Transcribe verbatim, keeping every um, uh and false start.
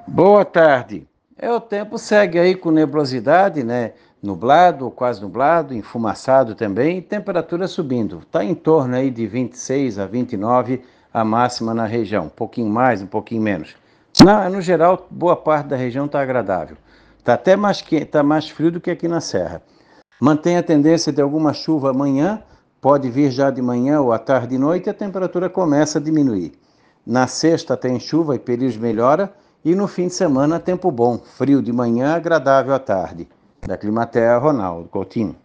Boa tarde. É, o tempo segue aí com nebulosidade, né? Nublado ou quase nublado, enfumaçado também, e temperatura subindo. Está em torno aí de vinte e seis a vinte e nove a máxima na região, um pouquinho mais, um pouquinho menos. Na, no geral, boa parte da região está agradável. Está até mais, que, tá mais frio do que aqui na Serra. Mantém a tendência de alguma chuva amanhã, pode vir já de manhã ou à tarde e noite, e a temperatura começa a diminuir. Na sexta tem chuva e períodos de melhora, e no fim de semana tempo bom, frio de manhã, agradável à tarde. Da Climatea, Ronaldo Coutinho.